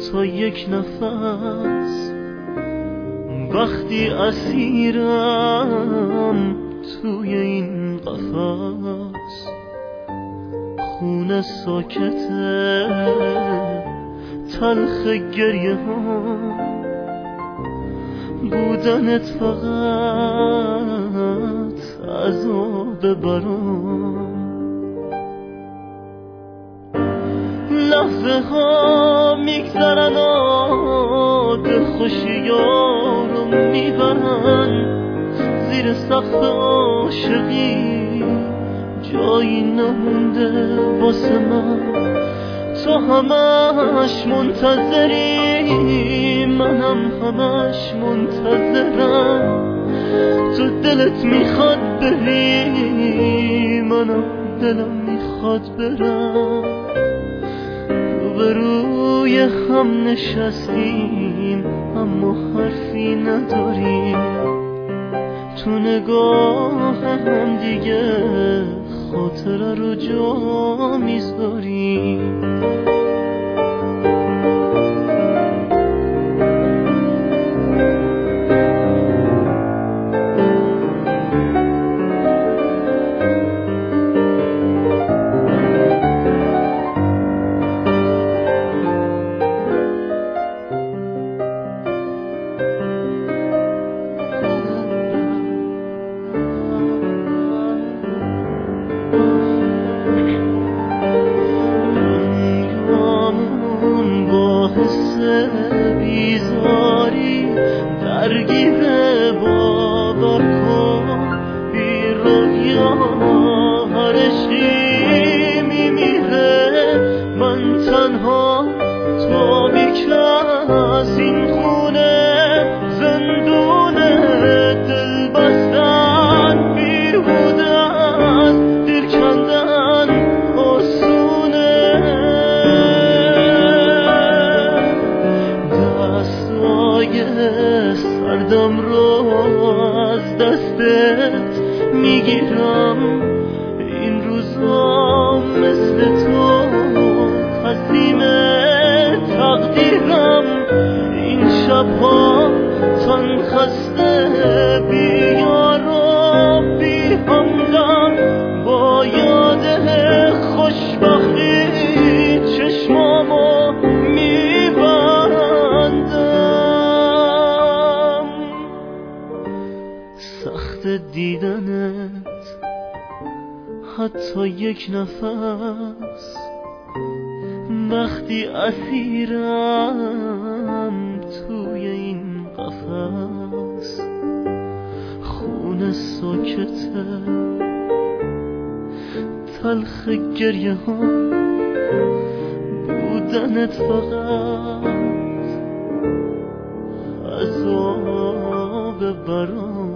حتی یک نفس. وقتی اسیرم توی این قفس، خونه ساکته تلخ گریه ها، بودنت فقط عذاب برام. لحظه ها میگذرن و دلخوشی ها رو میبرن، زیر سقف عاشقی جایی نمونده واسه من. تو همش منتظری، منم همش منتظرم. تو دلت میخواد بری، منم دلم میخواد برم. روبروی هم نشستیم اما حرفی نداریم، تو نگاه هم دیگه خاطره رو جا میذاریم. بیزاری درگیره باور کن، بی رویا هرشی میمیره. من تنها تو بیکس این خونه زندونه، دل بستن بیهوده است، دل کندن آسونه. سردم رو از دستت میگیرم، این روزا مثل تو تسلیم تقدیرم. این شبها تن خسته بیار و بی همدم، با یاده خوشبختی چشمامو دیدنت حتی یک نفس. وقتی اسیرم توی این قفس، خونه ساکته تلخ گریه ها، بودنت فقط عذاب برام.